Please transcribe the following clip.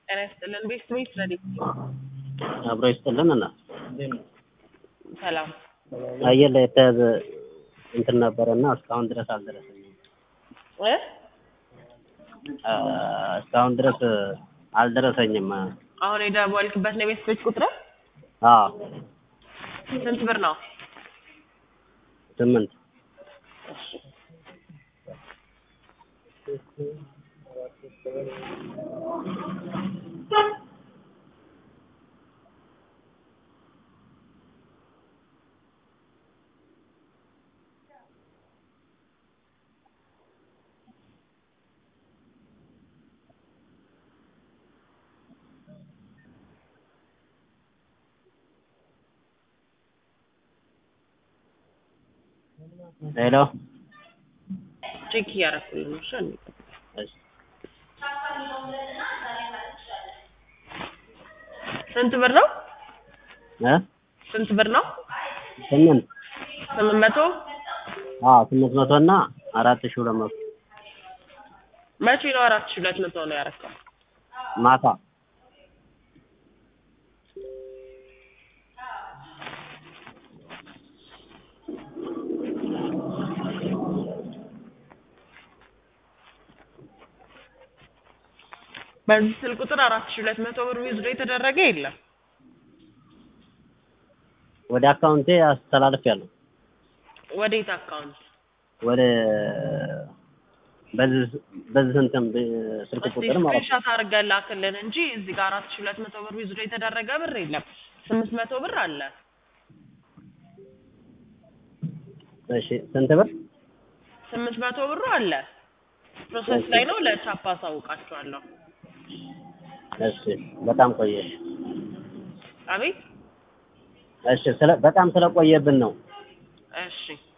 ጤና ይስጥልን ቤት ረዲ አብሮ ይስጥልንና ሰላም አየር ላይ የተያዘ እንትን ነበርና እስካሁን ድረስ አልደረሰኝም። እስካሁን ድረስ አልደረሰኝም። አሁን የደወልክበት ነው ቤት ቁጥር? አዎ ስንት ብር ነው? 8 ሄሎ ቼክ ያረኩልኝ ነው። ስንት ብር ነው? ስንት ብር ነው? 800 800 እና 4200 መቼ ነው 4200 ነው ያረከው? ማታ በዚህ ስልክ ቁጥር 4200 ብር ዊዝድሮ የተደረገ የለም። ወደ አካውንቴ አስተላልፌያለሁ። ወዴት አካውንት? ወደ በዚህ እንትን ስልክ ቁጥር ማለት ነው። ስክሪንሾት አድርገህ ላክልን እንጂ እዚህ ጋር 4200 ብር ዊዝድሮ የተደረገ ብር የለም። 800 ብር አለ። እሺ ስንት ብር? 800 ብሩ አለ። ፕሮሰስ ላይ ነው። ለቻፓ አሳውቃቸዋለሁ። እሺ በጣም ቆየሽ። አቤት። እሺ በጣም ስለቆየብን ነው። እሺ